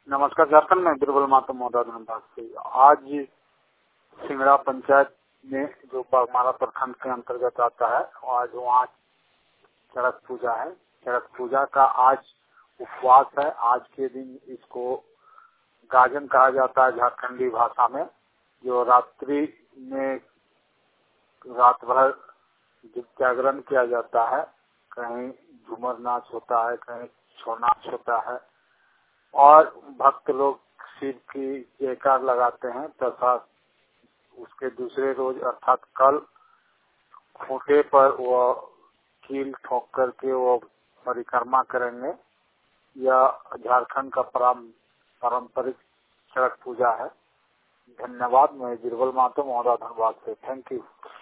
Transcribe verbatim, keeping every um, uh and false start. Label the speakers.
Speaker 1: नमस्कार। झारखंड में बीरबल माता महोदय धनबाद से आज सिंगड़ा पंचायत में जो बागमारा प्रखंड के अंतर्गत आता है, आज वहाँ चरक पूजा है। चरक पूजा का आज उपवास है। आज के दिन इसको गाजन कहा जाता है झारखंडी भाषा में, जो रात्रि में रात भर जागरण किया जाता है। कहीं झूमर नाच होता है, कहीं छौ नाच होता है और भक्त लोग शिव की जयकार लगाते हैं तथा उसके दूसरे रोज अर्थात कल खूंटे पर वो कील ठोक करके वो परिक्रमा करेंगे। यह झारखंड का पारंपरिक चरक पूजा है। धन्यवाद। मैं बीरबल माता महोदय धनबाद से। Thank you.